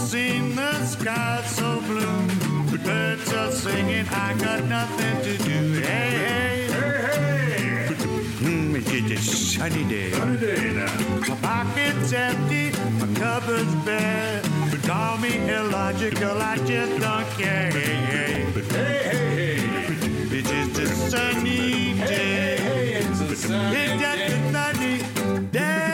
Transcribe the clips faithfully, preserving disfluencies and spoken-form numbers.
seen the sky so blue. The birds are singing, I got nothing to do. Hey, hey, hey, hey. Mm, it's just a sunny day. Sunny day now. My pocket's empty, my cupboard's bare. But call me illogical, I just don't care. Hey, hey, hey, hey, hey. It's just a sunny day. Hey, hey, hey, it's a sunny it's just day. a sunny day.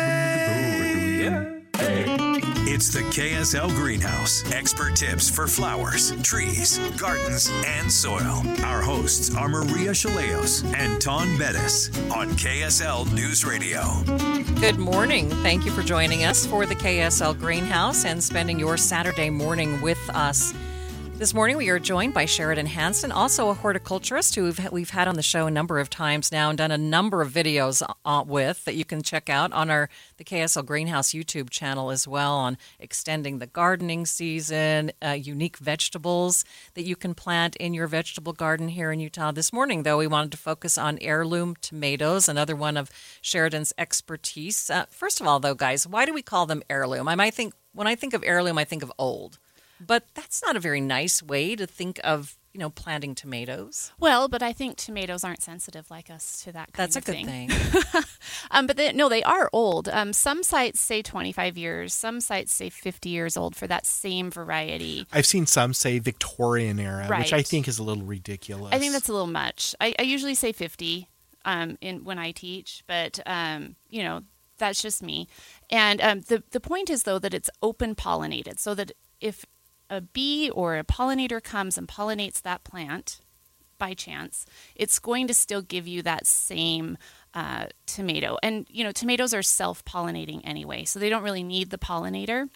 It's the K S L Greenhouse. Expert tips for flowers, trees, gardens, and soil. Our hosts are Maria Chaleos and Ton Bettis on K S L News Radio. Good morning. Thank you for joining us for the K S L Greenhouse and spending your Saturday morning with us. This morning we are joined by Sheridan Hanson, also a horticulturist who we've, we've had on the show a number of times now and done a number of videos uh, with that you can check out on our the K S L Greenhouse YouTube channel as well on extending the gardening season, uh, unique vegetables that you can plant in your vegetable garden here in Utah. This morning, though, we wanted to focus on heirloom tomatoes, another one of Sheridan's expertise. Uh, first of all, though, guys, why do we call them heirloom? I might think when I think of heirloom, I think of old. But that's not a very nice way to think of, you know, planting tomatoes. Well, but I think tomatoes aren't sensitive like us to that kind that's of thing. That's a good thing. um, but they, no, they are old. Um, some sites say twenty-five years. Some sites say fifty years old for that same variety. I've seen some say Victorian era, right. which I think is a little ridiculous. I think that's a little much. I, I usually say fifty um, in when I teach, but, um, you know, that's just me. And um, the, the point is, though, that it's open pollinated, so that if a bee or a pollinator comes and pollinates that plant by chance, it's going to still give you that same uh, tomato. And, you know, tomatoes are self-pollinating anyway, so they don't really need the pollinator.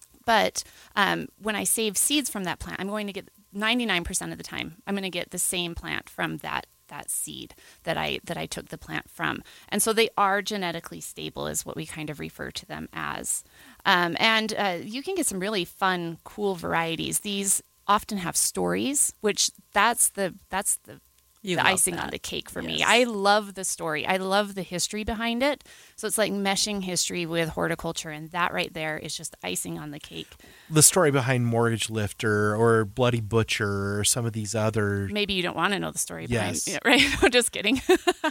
But um, when I save seeds from that plant, I'm going to get ninety-nine percent of the time, I'm going to get the same plant from that that seed that I that I took the plant from. And so they are genetically stable is what we kind of refer to them as. Um, and uh, you can get some really fun, cool varieties. These often have stories, which that's the that's the, the icing that. on the cake for yes. me. I love the story. I love the history behind it. So it's like meshing history with horticulture, and that right there is just icing on the cake. The story behind Mortgage Lifter or Bloody Butcher or some of these other... Maybe you don't want to know the story yes. behind it, right? I'm just kidding.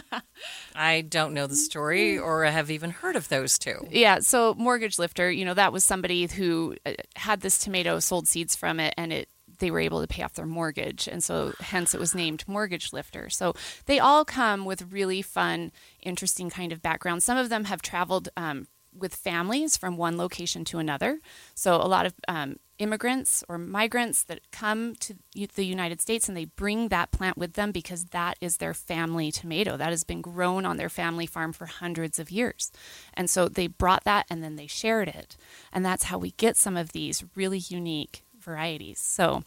I don't know the story or have even heard of those two. Yeah, so Mortgage Lifter, you know, that was somebody who had this tomato, sold seeds from it, and it they were able to pay off their mortgage. And so hence it was named Mortgage Lifter. So they all come with really fun, interesting kind of backgrounds. Some of them have traveled um, with families from one location to another. So a lot of um, immigrants or migrants that come to the United States and they bring that plant with them because that is their family tomato. That has been grown on their family farm for hundreds of years. And so they brought that and then they shared it. And that's how we get some of these really unique varieties. So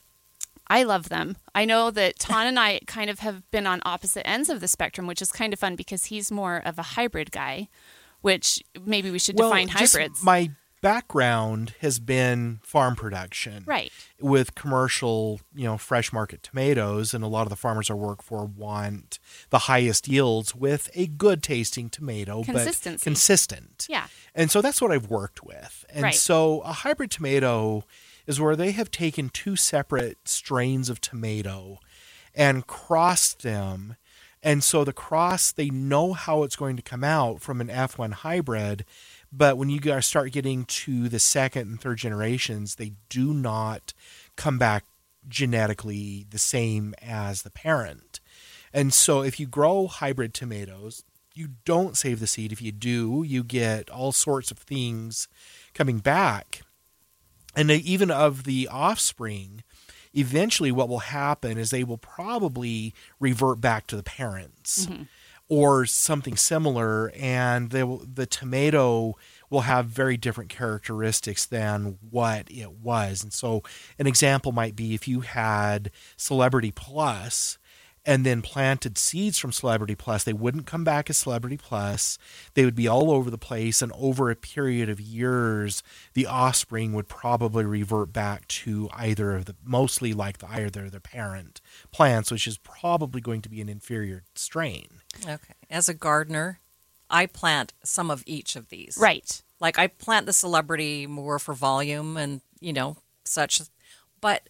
I love them. I know that Ton and I kind of have been on opposite ends of the spectrum, which is kind of fun because he's more of a hybrid guy, which maybe we should well, define just hybrids. My background has been farm production. Right. With commercial, you know, fresh market tomatoes, and a lot of the farmers I work for want the highest yields with a good tasting tomato, but consistent. Yeah. And so that's what I've worked with. And right. so a hybrid tomato is where they have taken two separate strains of tomato and crossed them. And so the cross, they know how it's going to come out from an F one hybrid, but when you guys start getting to the second and third generations, they do not come back genetically the same as the parent. And so if you grow hybrid tomatoes, you don't save the seed. If you do, you get all sorts of things coming back. And even of the offspring, eventually what will happen is they will probably revert back to the parents mm-hmm. or something similar, and they will, the tomato will have very different characteristics than what it was. And so an example might be if you had Celebrity Plus and then planted seeds from Celebrity Plus, they wouldn't come back as Celebrity Plus. They would be all over the place, and over a period of years, the offspring would probably revert back to either of the, mostly like the either the parent plants, which is probably going to be an inferior strain. Okay. As a gardener, I plant some of each of these. Right. Like I plant the celebrity more for volume and, you know, such. But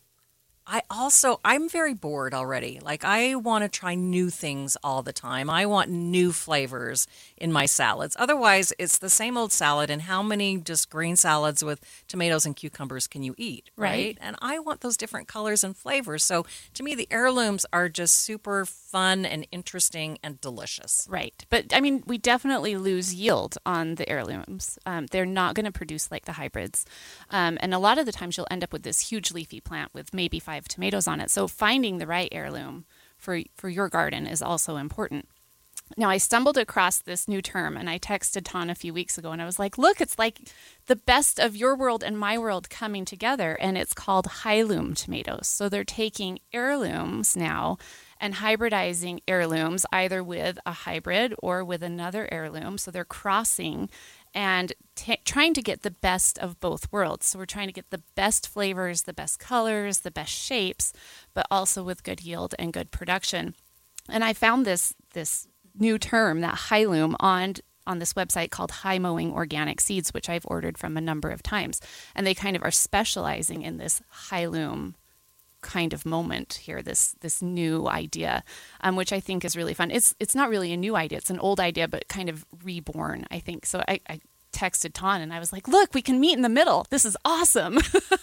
I also, I'm very bored already. Like I want to try new things all the time. I want new flavors in my salads. Otherwise, it's the same old salad. And how many just green salads with tomatoes and cucumbers can you eat? Right. right? And I want those different colors and flavors. So to me, the heirlooms are just super fun and interesting and delicious. Right. But I mean, we definitely lose yield on the heirlooms. Um, they're not going to produce like the hybrids. Um, and a lot of the times you'll end up with this huge leafy plant with maybe five tomatoes on it. So finding the right heirloom for for your garden is also important. Now, I stumbled across this new term and I texted Ton a few weeks ago and I was like, look, it's like the best of your world and my world coming together, and it's called heirloom tomatoes. So they're taking heirlooms now and hybridizing heirlooms either with a hybrid or with another heirloom. So they're crossing and t- trying to get the best of both worlds. So we're trying to get the best flavors, the best colors, the best shapes, but also with good yield and good production. And I found this this new term, that heirloom, on on this website called High Mowing Organic Seeds, which I've ordered from a number of times. And they kind of are specializing in this heirloom kind of moment here, this this new idea, um, which I think is really fun. It's it's not really a new idea. It's an old idea, but kind of reborn, I think. So I, I texted Ton and I was like, look, we can meet in the middle. This is awesome.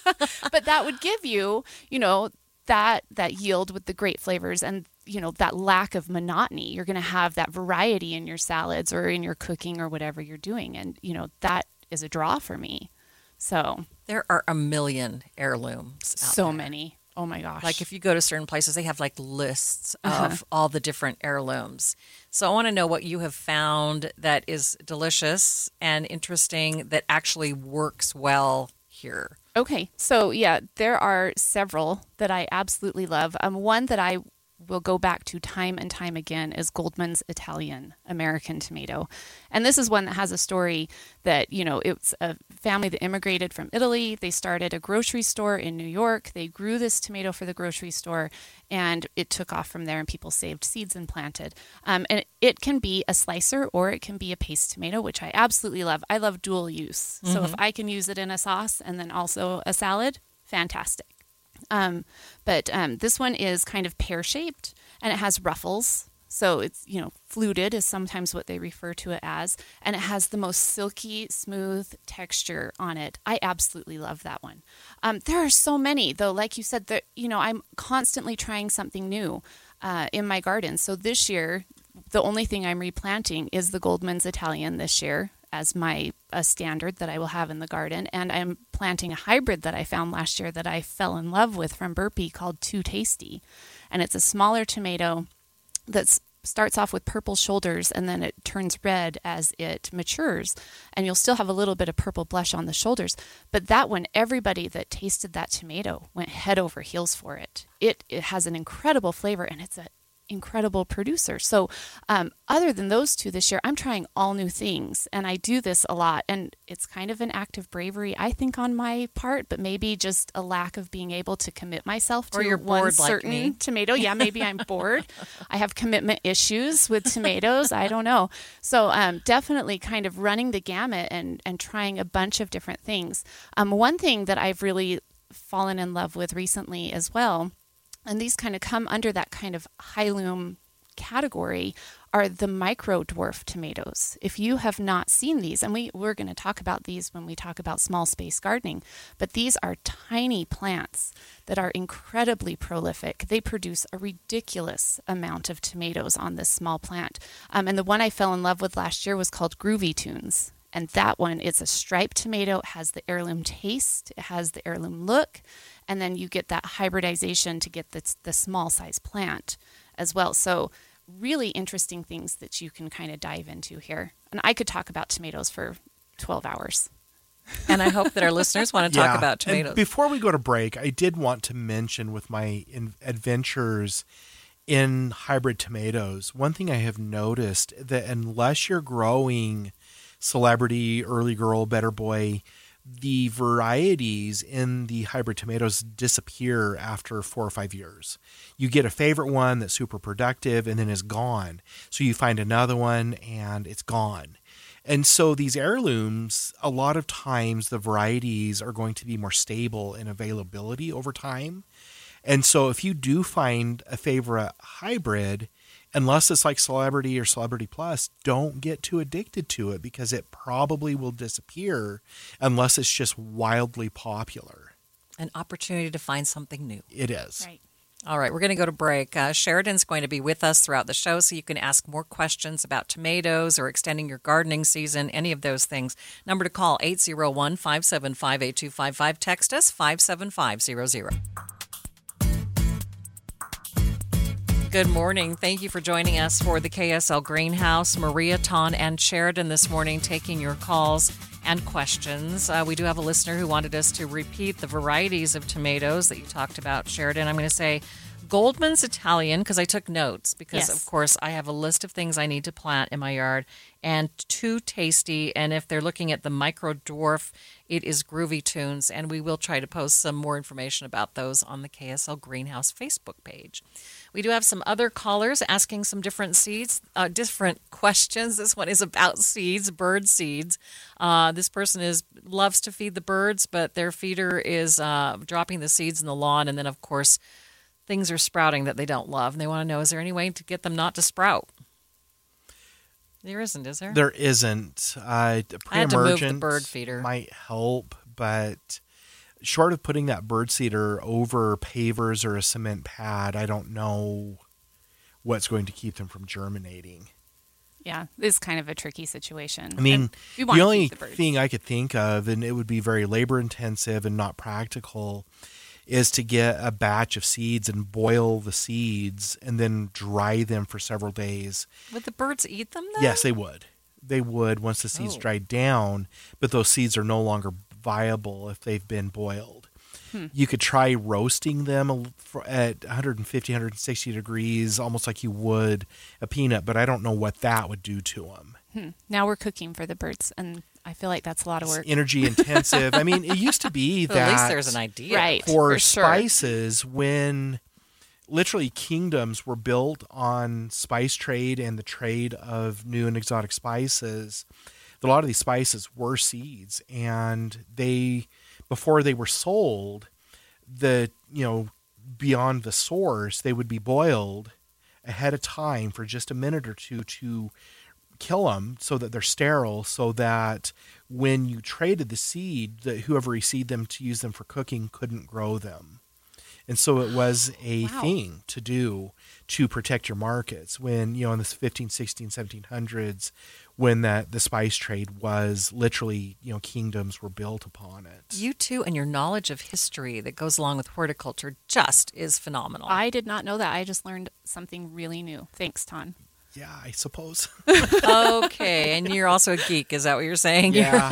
But that would give you, you know, that that yield with the great flavors and, you know, that lack of monotony. You're going to have that variety in your salads or in your cooking or whatever you're doing. And, you know, that is a draw for me. So there are a million heirlooms out so there. many. Oh my gosh. Like if you go to certain places, they have like lists Uh-huh. of all the different heirlooms. So I want to know what you have found that is delicious and interesting that actually works well here. Okay. So yeah, there are several that I absolutely love. Um, one that I will go back to time and time again is Goldman's Italian American tomato. And this is one that has a story that, you know, it's a family that immigrated from Italy. They started a grocery store in New York. They grew this tomato for the grocery store, and it took off from there, and people saved seeds and planted. Um, and it can be a slicer or it can be a paste tomato, which I absolutely love. I love dual use. Mm-hmm. So if I can use it in a sauce and then also a salad, fantastic. Um, but um, this one is kind of pear-shaped, and it has ruffles. So it's, you know, fluted is sometimes what they refer to it as. And it has the most silky, smooth texture on it. I absolutely love that one. Um, there are so many, though. Like you said, that, you know, I'm constantly trying something new uh, in my garden. So this year, the only thing I'm replanting is the Goldman's Italian this year as my a standard that I will have in the garden. And I'm planting a hybrid that I found last year that I fell in love with from Burpee called Too Tasty. And it's a smaller tomato that starts off with purple shoulders and then it turns red as it matures. And you'll still have a little bit of purple blush on the shoulders. But that one, everybody that tasted that tomato went head over heels for it. It, it has an incredible flavor, and it's a incredible producer. So um, other than those two this year, I'm trying all new things, and I do this a lot, and it's kind of an act of bravery, I think, on my part, but maybe just a lack of being able to commit myself to or you're one bored certain like me. tomato. Yeah, maybe I'm bored. I have commitment issues with tomatoes. I don't know. So um, definitely kind of running the gamut and, and trying a bunch of different things. Um, one thing that I've really fallen in love with recently as well, and these kind of come under that kind of heirloom category, are the micro dwarf tomatoes. If you have not seen these, and we, we're going to talk about these when we talk about small space gardening, but these are tiny plants that are incredibly prolific. They produce a ridiculous amount of tomatoes on this small plant. Um, and the one I fell in love with last year was called Groovy Tunes. And that one is a striped tomato. It has the heirloom taste. It has the heirloom look. And then you get that hybridization to get the, the small size plant as well. So really interesting things that you can kind of dive into here. And I could talk about tomatoes for twelve hours. And I hope that our listeners want to talk Yeah. about tomatoes. And before we go to break, I did want to mention with my in- adventures in hybrid tomatoes, one thing I have noticed that unless you're growing Celebrity, Early Girl, Better Boy, the varieties in the hybrid tomatoes disappear after four or five years. You get a favorite one that's super productive and then is gone. So you find another one and it's gone. And so these heirlooms, a lot of times the varieties are going to be more stable in availability over time. And so if you do find a favorite hybrid, unless it's like Celebrity or Celebrity Plus, don't get too addicted to it because it probably will disappear unless it's just wildly popular. An opportunity to find something new. It is. Right. All right, we're going to go to break. Uh, Sheridan's going to be with us throughout the show, so you can ask more questions about tomatoes or extending your gardening season, any of those things. Number to call, eight oh one, five seven five, eight two five five. Text us, five seven five zero zero. Good morning. Thank you for joining us for the K S L Greenhouse. Maria, Ton, and Sheridan this morning taking your calls and questions. Uh, we do have a listener who wanted us to repeat the varieties of tomatoes that you talked about, Sheridan. I'm going to say Goldman's Italian because I took notes because, Yes. of course, I have a list of things I need to plant in my yard, and Too Tasty. And if they're looking at the Micro Dwarf, it is Groovy Tunes, and we will try to post some more information about those on the K S L Greenhouse Facebook page. We do have some other callers asking some different seeds, uh, different questions. This one is about seeds, bird seeds. Uh, this person is loves to feed the birds, but their feeder is uh, dropping the seeds in the lawn, and then, of course, things are sprouting that they don't love, and they want to know, is there any way to get them not to sprout? There isn't, is there? There isn't. Uh, I had to move the pre-emergent bird feeder. might help, but short of putting that bird seeder over pavers or a cement pad, I don't know what's going to keep them from germinating. Yeah, this is kind of a tricky situation. I mean, And we want the to only keep the birds. thing I could think of, and it would be very labor intensive and not practical, is to get a batch of seeds and boil the seeds and then dry them for several days. Would the birds eat them, though? Yes, they would. They would once the seeds Oh. dried down, but those seeds are no longer viable if they've been boiled. Hmm. You could try roasting them a- for- at one fifty, one sixty degrees, almost like you would a peanut, but I don't know what that would do to them. Hmm. Now we're cooking for the birds, and I feel like that's a lot of work. It's energy intensive. I mean, it used to be But that at least there's an idea. Right. for, for sure. spices, when literally kingdoms were built on spice trade and the trade of new and exotic spices, a lot of these spices were seeds, and they, before they were sold, the, you know, beyond the source, they would be boiled ahead of time for just a minute or two to kill them so that they're sterile, so that when you traded the seed, that whoever received them to use them for cooking couldn't grow them. And so it was a Wow. thing to do to protect your markets when, you know, in the fifteen, sixteen, seventeen hundreds, when that the spice trade was literally, you know, kingdoms were built upon it. You too, and your knowledge of history that goes along with horticulture just is phenomenal. I did not know that. I just learned something really new. Thanks, Ton. Yeah, I suppose. Okay, and you're also a geek, is that what you're saying? Yeah.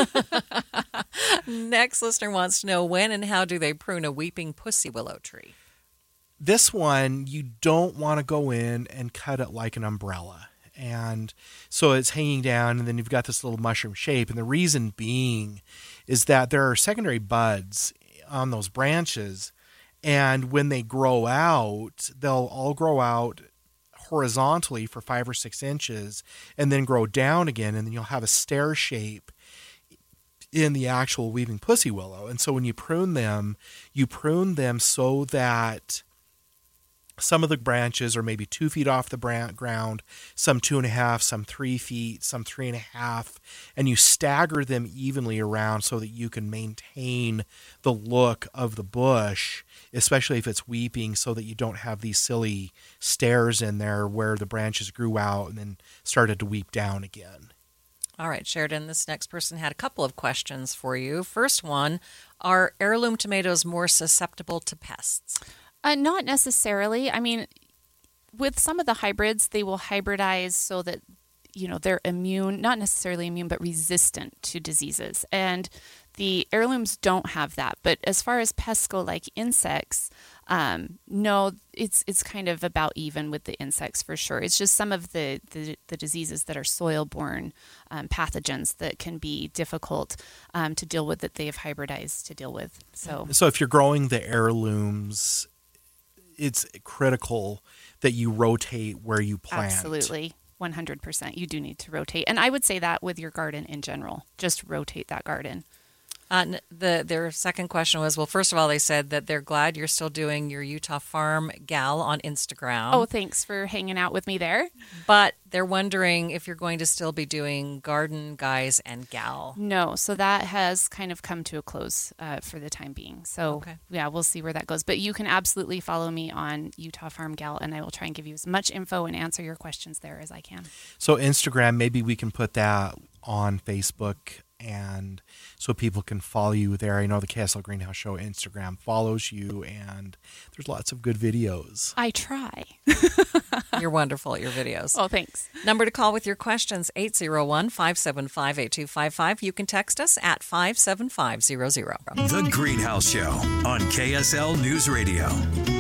Next listener wants to know, when and how do they prune a weeping pussy willow tree? This one, you don't want to go in and cut it like an umbrella. And so it's hanging down, and then you've got this little mushroom shape. And the reason being is that there are secondary buds on those branches. And when they grow out, they'll all grow out horizontally for five or six inches and then grow down again. And then you'll have a stair shape in the actual weeping pussy willow. And so when you prune them, you prune them so that some of the branches are maybe two feet off the bran- ground, some two and a half, some three feet, some three and a half, and you stagger them evenly around so that you can maintain the look of the bush, especially if it's weeping, so that you don't have these silly stairs in there where the branches grew out and then started to weep down again. All right, Sheridan, this next person had a couple of questions for you. First one, are heirloom tomatoes more susceptible to pests? Uh, not necessarily. I mean, with some of the hybrids, they will hybridize so that, you know, they're immune, not necessarily immune, but resistant to diseases. And the heirlooms don't have that. But as far as pests go, like insects, um, no, it's it's kind of about even with the insects for sure. It's just some of the, the, the diseases that are soil-borne um, pathogens that can be difficult um, to deal with, that they have hybridized to deal with. So, So if you're growing the heirlooms, it's critical that you rotate where you plant. absolutely. one hundred percent. You do need to rotate. And I would say that with your garden in general. Just rotate that garden. Uh, n- the their second question was, well, first of all, they said that they're glad you're still doing your Utah Farm Gal on Instagram. Oh, thanks for hanging out with me there. But they're wondering if you're going to still be doing Garden Guys and Gal. No, so that has kind of come to a close uh, for the time being. So, Okay. yeah, we'll see where that goes. But you can absolutely follow me on Utah Farm Gal, and I will try and give you as much info and answer your questions there as I can. So Instagram, maybe we can put that on Facebook, and so people can follow you there. I know the K S L Greenhouse Show Instagram follows you, and there's lots of good videos. I try. You're wonderful at your videos. Oh, thanks. Number to call with your questions, eight oh one, five seven five, eight two five five. You can text us at five seven five zero zero. The Greenhouse Show on K S L News Radio.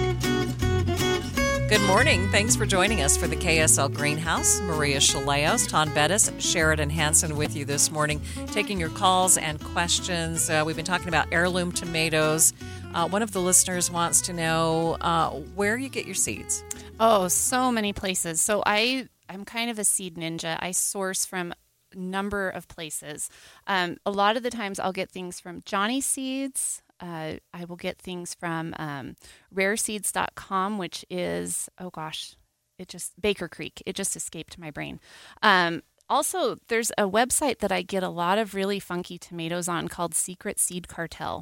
Good morning. Thanks for joining us for the K S L Greenhouse. Maria Chaleos, Ton Bettis, Sheridan Hansen with you this morning, taking your calls and questions. Uh, we've been talking about heirloom tomatoes. Uh, one of the listeners wants to know uh, where you get your seeds. Oh, so many places. So I, I'm kind of a seed ninja. I source from a number of places. Um, a lot of the times I'll get things from Johnny Seeds. Uh, I will get things from um, rare seeds dot com, which is, oh gosh, it just, Baker Creek. It just escaped my brain. Um, also, there's a website that I get a lot of really funky tomatoes on called Secret Seed Cartel.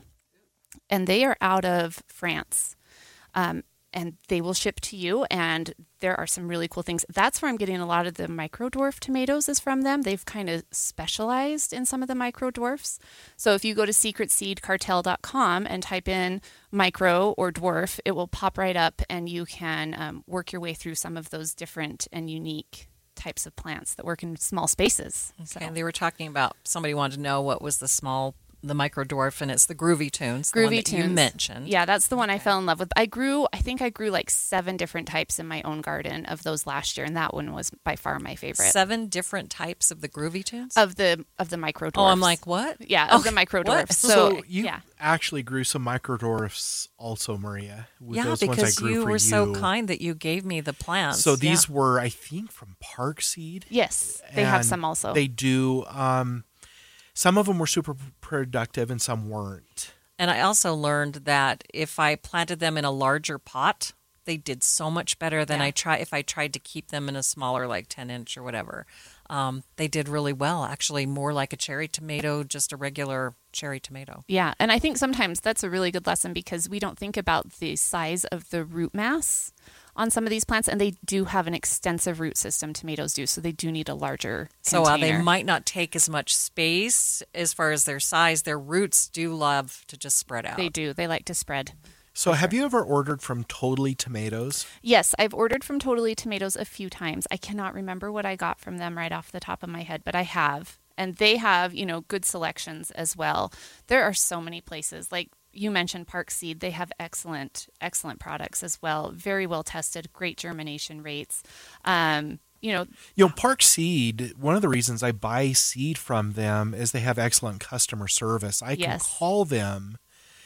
And they are out of France. Um, and they will ship to you, and there are some really cool things. That's where I'm getting a lot of the micro dwarf tomatoes is from them. They've kind of specialized in some of the micro dwarfs. So if you go to secret seed cartel dot com and type in micro or dwarf, it will pop right up, and you can um, work your way through some of those different and unique types of plants that work in small spaces. So. And they were talking about, somebody wanted to know what was the small, the micro dwarf, and it's the Groovy Tunes, the Groovy one that Tunes. you mentioned. Yeah, that's the one I fell in love with. I grew, I think I grew like seven different types in my own garden of those last year, and that one was by far my favorite. Seven different types of the Groovy Tunes? Of the of the micro dwarfs. Oh, I'm like, what? Yeah, of Okay, the micro what? dwarfs. So, So, you yeah. actually grew some micro dwarfs also, Maria. With Yeah, those ones I because grew you for were so you. kind that you gave me the plants. So these Yeah. were, I think, from Park Seed. Yes, they have And some also. They do. Um, some of them were super productive, and some weren't. And I also learned that if I planted them in a larger pot, they did so much better than Yeah. I try if I tried to keep them in a smaller, like ten inch or whatever. Um, they did really well, actually, more like a cherry tomato, just a regular cherry tomato. Yeah, and I think sometimes that's a really good lesson because we don't think about the size of the root mass on some of these plants, and they do have an extensive root system. Tomatoes do, so they do need a larger So while they container. might not take as much space as far as their size, their roots do love to just spread out. They do. They like to spread. So have you ever ordered from Totally Tomatoes? Yes, I've ordered from Totally Tomatoes a few times. I cannot remember what I got from them right off the top of my head, but I have. And they have, you know, good selections as well. There are so many places. Like you mentioned Park Seed, they have excellent, excellent products as well. Very well tested, great germination rates. Um, you know, You know, Park Seed, one of the reasons I buy seed from them is they have excellent customer service. I can Yes. call them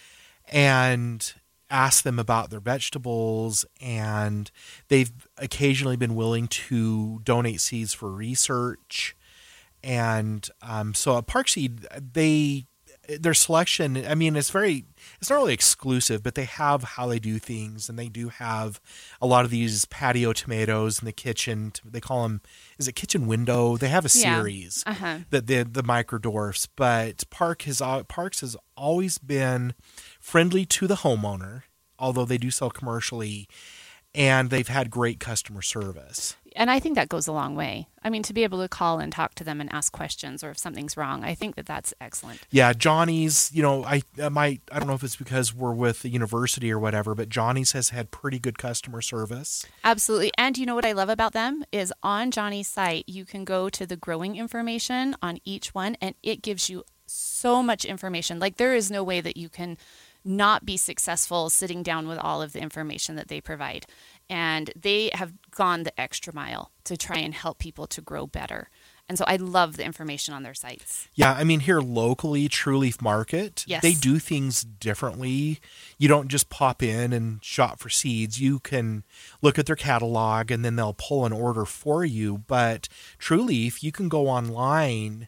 and ask them about their vegetables, and they've occasionally been willing to donate seeds for research. And um, so at Park Seed, they their selection, I mean, it's very, it's not really exclusive, but they have how they do things, and they do have a lot of these patio tomatoes in the kitchen. They call them, is it kitchen window? They have a Yeah. series Uh-huh. that the the micro dwarfs, but Park has al- Parks has always been friendly to the homeowner, although they do sell commercially, and they've had great customer service. And I think that goes a long way. I mean, to be able to call and talk to them and ask questions, or if something's wrong, I think that that's excellent. Yeah, Johnny's, you know, I, I might, I don't know if it's because we're with the university or whatever, but Johnny's has had pretty good customer service. Absolutely. And you know what I love about them is on Johnny's site, you can go to the growing information on each one, and it gives you so much information. Like there is no way that you can not be successful sitting down with all of the information that they provide. And they have gone the extra mile to try and help people to grow better. And so I love the information on their sites. Yeah, I mean, here locally, True Leaf Market, Yes. they do things differently. You don't just pop in and shop for seeds. You can look at their catalog, and then they'll pull an order for you. But True Leaf, you can go online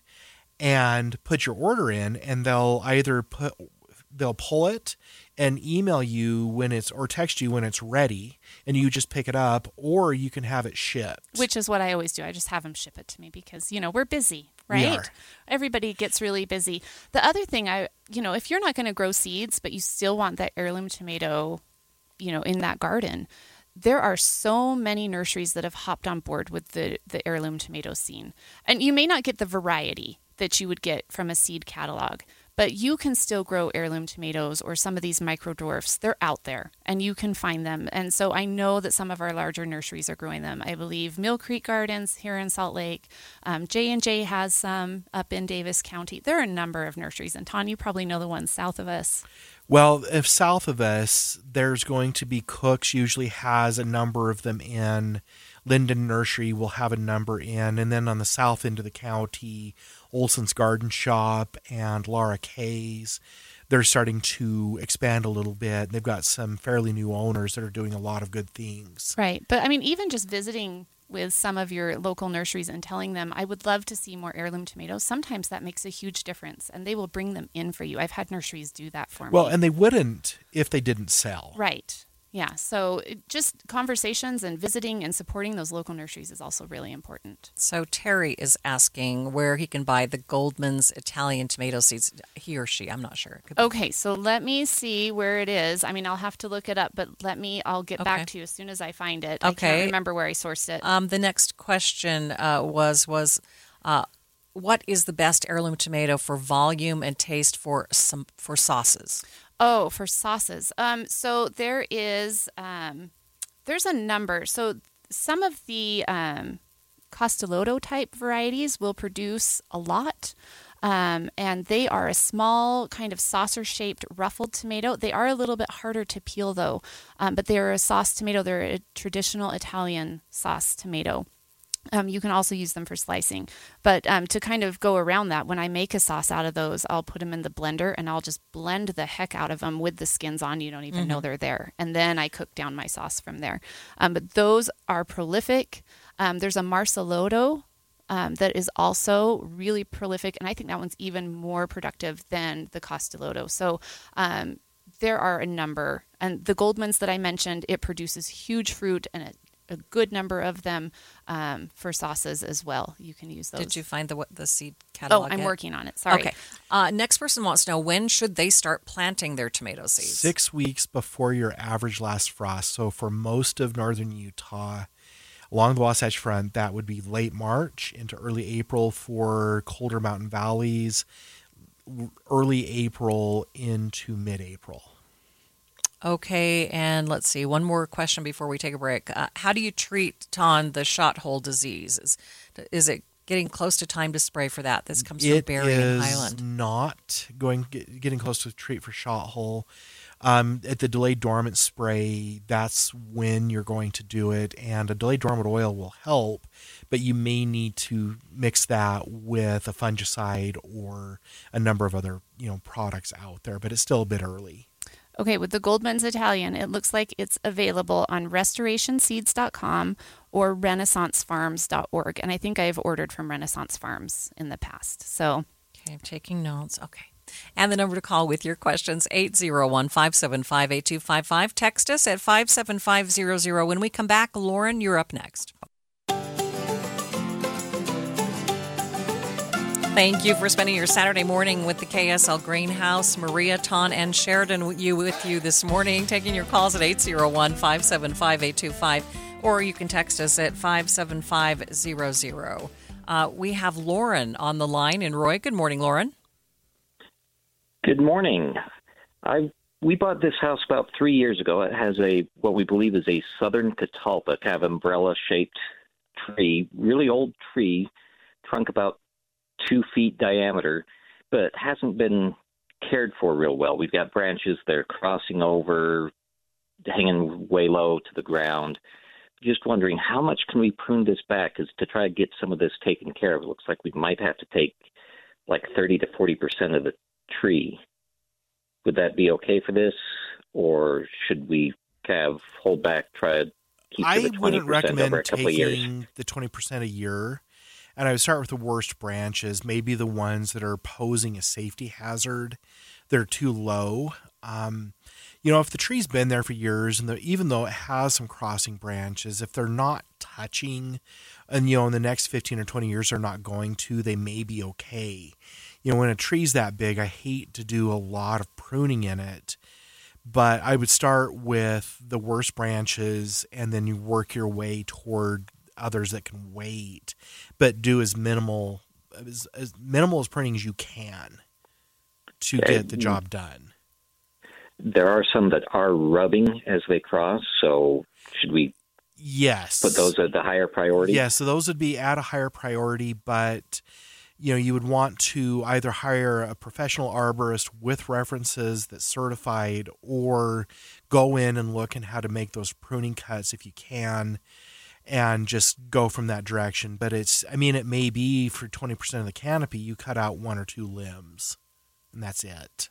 and put your order in, and they'll either put they'll pull it and email you when it's or text you when it's ready, and you just pick it up, or you can have it shipped. Which is what I always do. I just have them ship it to me because, you know, we're busy, We right? are. Everybody gets really busy. The other thing I, you know, if you're not going to grow seeds, but you still want that heirloom tomato, you know, in that garden, there are so many nurseries that have hopped on board with the, the heirloom tomato scene. And you may not get the variety that you would get from a seed catalog, but you can still grow heirloom tomatoes or some of these micro dwarfs. They're out there and you can find them. And so I know that some of our larger nurseries are growing them. I believe Mill Creek Gardens here in Salt Lake, um, J and J has some up in Davis County. There are a number of nurseries. And Ton, you probably know the ones south of us. Well, if south of us, there's going to be Cook's usually has a number of them in. Linden Nursery will have a number in. And then on the south end of the county, Olson's Garden Shop and Laura Kay's, they're starting to expand a little bit. They've got some fairly new owners that are doing a lot of good things. Right. But I mean, even just visiting with some of your local nurseries and telling them, I would love to see more heirloom tomatoes, sometimes that makes a huge difference and they will bring them in for you. I've had nurseries do that for me. Well, and they wouldn't if they didn't sell. Right. Yeah. So it, just conversations and visiting and supporting those local nurseries is also really important. So Terry is asking where he can buy the Goldman's Italian tomato seeds. He or she, I'm not sure. It could be- Okay. So let me see where it is. I mean, I'll have to look it up, but let me, I'll get Okay. back to you as soon as I find it. I Okay. can't remember where I sourced it. Um, the next question uh, was was uh, what is the best heirloom tomato for volume and taste for some for sauces? Oh, for sauces. Um, so there is, um, there's a number. So some of the um, Costoloto type varieties will produce a lot. Um, and they are a small kind of saucer shaped ruffled tomato. They are a little bit harder to peel though. Um, but they're a sauce tomato. They're a traditional Italian sauce tomato. Um, you can also use them for slicing. But um, to kind of go around that, when I make a sauce out of those, I'll put them in the blender and I'll just blend the heck out of them with the skins on. You don't even mm-hmm. know they're there. And then I cook down my sauce from there. Um, but those are prolific. Um, there's a Marcelotto um, that is also really prolific. And I think that one's even more productive than the Costoloto. So um, there are a number. And the Goldman's that I mentioned, it produces huge fruit and it a good number of them um, for sauces as well. You can use those. Did you find the what, the seed catalog? Oh, I'm yet? working on it. Sorry. Okay. Uh, next person wants to know, when should they start planting their tomato seeds? Six weeks before your average last frost. So for most of northern Utah, along the Wasatch Front, that would be late March into early April. For colder mountain valleys, early April into mid-April. Okay, and let's see, one more question before we take a break. Uh, how do you treat, Ton, the shot hole disease? Is, is it getting close to time to spray for that? This comes from It Barry in is Highland. not going get, getting close to treat for shot hole. Um, at the delayed dormant spray, that's when you're going to do it, and a delayed dormant oil will help, but you may need to mix that with a fungicide or a number of other you know products out there, but it's still a bit early. Okay, with the Goldman's Italian, it looks like it's available on restoration seeds dot com or renaissance farms dot org. And I think I've ordered from Renaissance Farms in the past. So, okay, I'm taking notes. Okay. And the number to call with your questions, eight zero one, five seven five, eight two five five. Text us at five seven five zero zero. When we come back, Lauren, you're up next. Thank you for spending your Saturday morning with the K S L Greenhouse. Maria, Ton, and Sheridan you with you this morning, taking your calls at eight zero one, five seven five, eight two five, or you can text us at five seven five zero zero. Uh, we have Lauren on the line in Roy. Good morning, Lauren. Good morning. I we bought this house about three years ago. It has a what we believe is a southern catalpa, kind of umbrella-shaped tree, really old tree, trunk about two feet diameter, but hasn't been cared for real well. We've got branches that are crossing over, hanging way low to the ground. just wondering, how much can we prune this back is to try to get some of this taken care of? It looks like we might have to take like thirty to forty percent of the tree. Would that be okay for this, or should we kind of hold back, try to keep I to the twenty wouldn't percent recommend over a couple of years? taking the twenty percent a year. And I would start with the worst branches, maybe the ones that are posing a safety hazard. They're too low. Um, you know, if the tree's been there for years, and the, even though it has some crossing branches, if they're not touching, and, you know, in the next fifteen or twenty years they're not going to, they may be okay. You know, when a tree's that big, I hate to do a lot of pruning in it, but I would start with the worst branches and then you work your way toward others that can wait, but do as minimal as, as minimal as pruning as you can to Okay. get the job done. There are some that are rubbing as they cross, so should we Yes. put those at the higher priority? Yeah, so those would be at a higher priority, but you know, you would want to either hire a professional arborist with references that's certified, or go in and look at how to make those pruning cuts if you can, and just go from that direction. But it's, I mean, it may be for twenty percent of the canopy, you cut out one or two limbs, and that's it.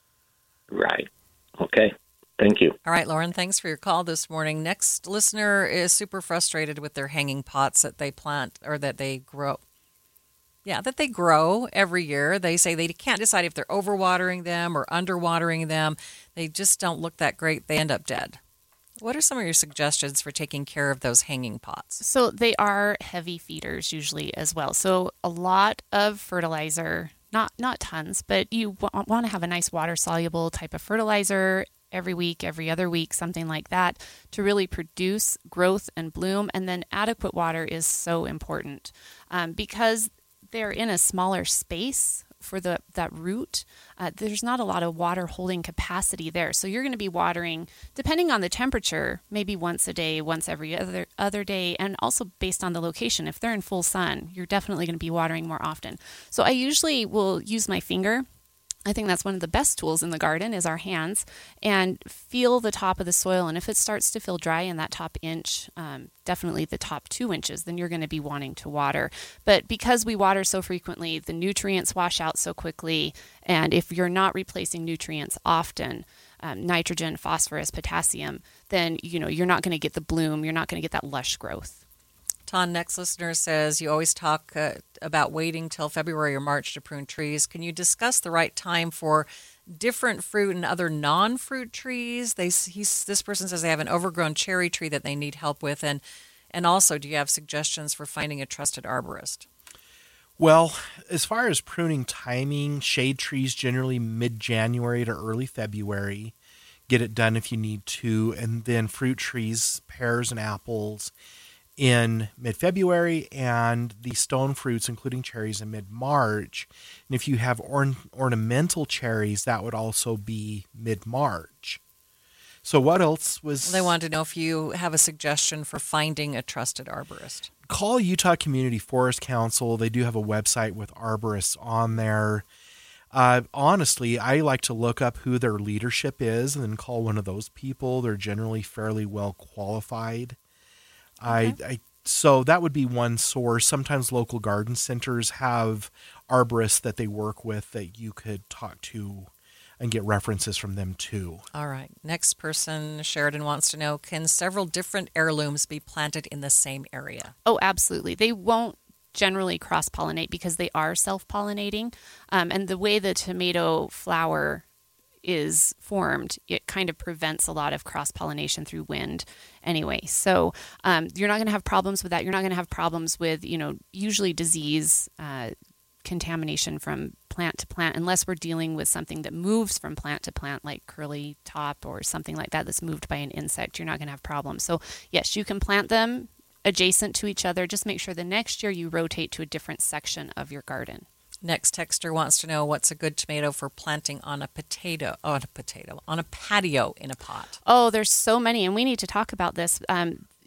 Right. Okay. Thank you. All right, Lauren, thanks for your call this morning. Next listener is super frustrated with their hanging pots that they plant or that they grow. Yeah, that they grow every year. They say they can't decide if they're overwatering them or underwatering them. They just don't look that great. They end up dead. What are some of your suggestions for taking care of those hanging pots? So they are heavy feeders usually as well. So a lot of fertilizer, not not tons, but you w- want to have a nice water soluble type of fertilizer every week, every other week, something like that, to really produce growth and bloom. And then adequate water is so important um, because they're in a smaller space for the that root. Uh, there's not a lot of water holding capacity there. So you're going to be watering, depending on the temperature, maybe once a day, once every other other day, and also based on the location. If they're in full sun, you're definitely going to be watering more often. So I usually will use my finger. I think that's one of the best tools in the garden is our hands, and feel the top of the soil. And if it starts to feel dry in that top inch, um, definitely the top two inches, then you're going to be wanting to water. But because we water so frequently, the nutrients wash out so quickly. And if you're not replacing nutrients often, um, nitrogen, phosphorus, potassium, then you know you're not going to get the bloom. You're not going to get that lush growth. Ton, next listener says, you always talk uh, about waiting till February or March to prune trees. Can you discuss the right time for different fruit and other non-fruit trees? They, he's, this person says they have an overgrown cherry tree that they need help with. And, and also, do you have suggestions for finding a trusted arborist? Well, as far as pruning timing, shade trees generally mid-January to early February. Get it done if you need to. And then fruit trees, pears and apples, in mid-February, and the stone fruits, including cherries, in mid-March. And if you have orn- ornamental cherries, that would also be mid-March. So what else was... They wanted to know if you have a suggestion for finding a trusted arborist. Call Utah Community Forest Council. They do have a website with arborists on there. Uh, honestly, I like to look up who their leadership is and then call one of those people. They're generally fairly well qualified. I, I so that would be one source. Sometimes local garden centers have arborists that they work with that you could talk to and get references from them too. All right. Next person, Sheridan wants to know, can several different heirlooms be planted in the same area? Oh, absolutely. They won't generally cross-pollinate because they are self-pollinating. Um, and the way the tomato flower is formed, it kind of prevents a lot of cross-pollination through wind anyway. So um, you're not going to have problems with that. You're not going to have problems with, you know, usually disease, uh, contamination from plant to plant, unless we're dealing with something that moves from plant to plant, like curly top or something like that that's moved by an insect. You're not going to have problems. So yes, you can plant them adjacent to each other. Just make sure the next year you rotate to a different section of your garden. Next texter wants to know what's a good tomato for planting on a potato, on a potato, on a patio in a pot. Oh, there's so many, and we need to talk about this. Um,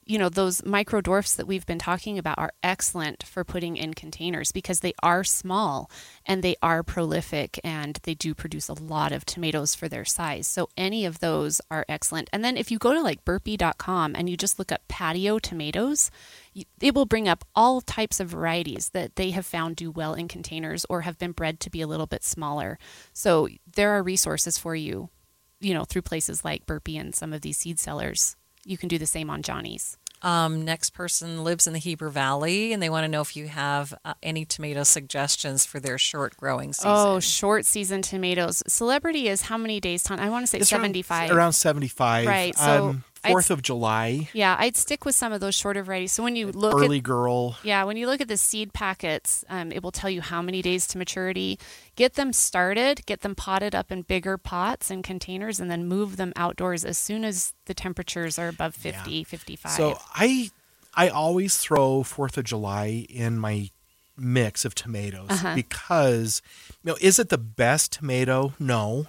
you know, those micro dwarfs that we've been talking about are excellent for putting in containers because they are small and they are prolific and they do produce a lot of tomatoes for their size. So any of those are excellent. And then if you go to like burpee dot com and you just look up patio tomatoes, it will bring up all types of varieties that they have found do well in containers or have been bred to be a little bit smaller. So there are resources for you, you know, through places like Burpee and some of these seed sellers. You can do the same on Johnny's. Um, next person lives in the Heber Valley, and they want to know if you have uh, any tomato suggestions for their short growing season. Oh, short season tomatoes. Celebrity is how many days, Ton? I want to say It's seventy-five. Around, around seventy-five. Right, so Um, I'd- Fourth of July. Yeah, I'd stick with some of those shorter varieties. So when you look Early at girl. yeah, when you look at the seed packets, um, it will tell you how many days to maturity. Get them started, get them potted up in bigger pots and containers, and then move them outdoors as soon as the temperatures are above fifty, Yeah. fifty-five. So I I always throw Fourth of July in my mix of tomatoes Uh-huh. because, you know, is it the best tomato? No,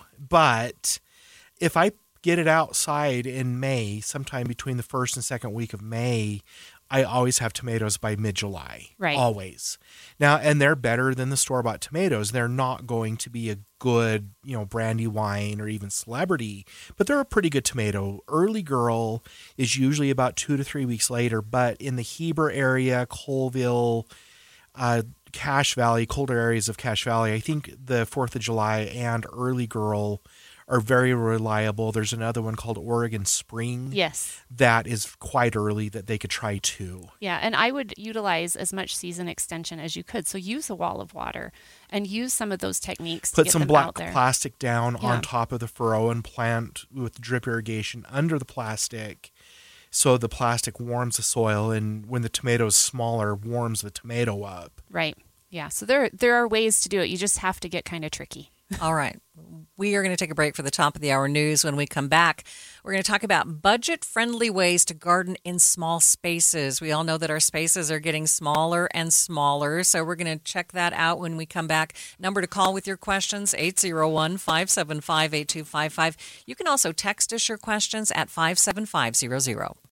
but if I get it outside in May, sometime between the first and second week of May, I always have tomatoes by mid-July. Right. Always. Now, and they're better than the store-bought tomatoes. They're not going to be a good, you know, Brandywine or even Celebrity, but they're a pretty good tomato. Early Girl is usually about two to three weeks later, but in the Heber area, Colville, uh, Cache Valley, colder areas of Cache Valley, I think the fourth of July and Early Girl are very reliable. There's another one called Oregon Spring. yes. That is quite early that they could try too. Yeah, and I would utilize as much season extension as you could. So use a wall of water and use some of those techniques to Put get some them black out there. plastic down Yeah. on top of the furrow and plant with drip irrigation under the plastic so the plastic warms the soil, and when the tomato is smaller, warms the tomato up. Right. Yeah. So there there are ways to do it. You just have to get kind of tricky. All right. We are going to take a break for the top of the hour news. When we come back, we're going to talk about budget-friendly ways to garden in small spaces. We all know that our spaces are getting smaller and smaller, so we're going to check that out when we come back. Number to call with your questions, eight zero one, five seven five, eight two five five. You can also text us your questions at five seven five zero zero.